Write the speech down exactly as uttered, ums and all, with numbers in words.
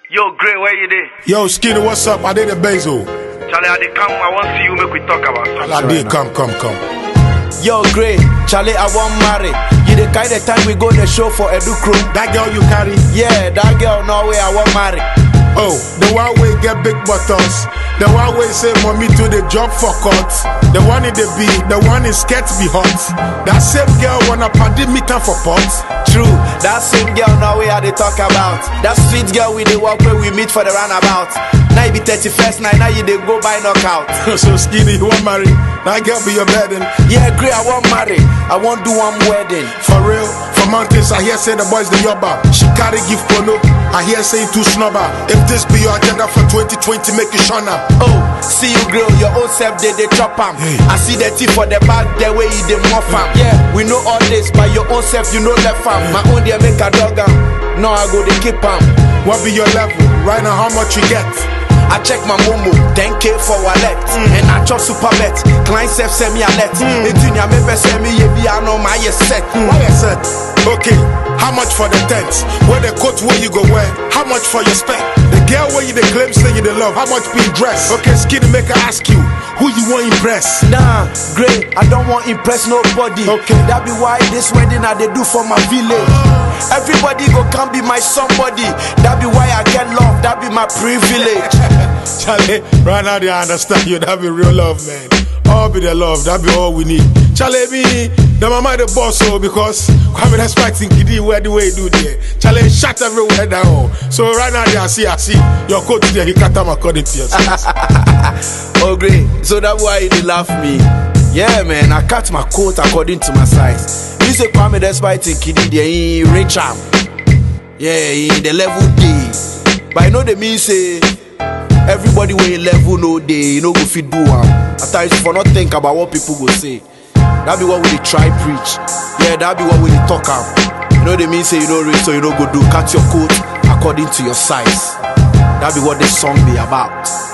Yo, Gray, where you there? Yo, Skinny, what's up? I did the Bezo. Charlie, I did come. I want to see you. Make we talk about something. I did come, come, come. Yo, Gray, Charlie, I want marry. You the kind of time we go the show for Edu Crew. That girl you carry? Yeah, that girl, no way, I want marry. Oh, the one way get big buttons. The one way say mommy to the job for cuts. The one in the B, the one in sketch be hot. That same girl wanna party meet her for pots. True, that same girl now we are they talk about. That sweet girl we the walk where we meet for the roundabout. Now you be thirty-first night, now you they go buy knockout. So Skinny, you want marry? That girl be your wedding. Yeah, Gray, I want marry. I want do one wedding. For real, for mountains, I hear say the boys the yobba. She carry gift polo. I hear say you too snobber. If this be your agenda for twenty twenty, make it shine up. Oh, see you grill, your own self they they chop am. Hey. I see the tea for the bag, the way you they muff am. Yeah, we know all this, but your own self you know left am. My own they make a dog am. No, I go they keep am. What be your level? Right now, how much you get? I check my momo, ten K for wallet, mm. and I chop super bet. Client self send me a let. Mm. It's in your member send me a be I know my set. Mm. Why you set? Okay, how much for the tent? Where the coat where you go wear? How much for your spec? The girl where you the claim say you the love, how much be dress? Okay, Skinny make her ask you, who you want impress? Nah, Gray, I don't want impress nobody. Okay, that be why this wedding I they do for my village. Everybody go come be my somebody. That be why I get love, that be my privilege. Charlie, right now they understand you, that be real love, man. All be the love, that be all we need. Charlie, me, the mama the boss, so because I'm expecting Kiddy where the way you do there. Charlie, shut everywhere down. So right now they I see, I see your coach there, he can't come according to yourself. Oh, great. So that's why they laugh me. Yeah, man, I cut my coat according to my size. You say Kwame despite Kiddy, they rich am. Yeah, in the level D. But I know they mean say everybody wey level no day, you know go fit do am. At times for not think about what people go say. That be what we dey try preach. Yeah, that be what we dey talk am. You know they mean say you know rich, so you know go do cut your coat according to your size. That be what this song be about.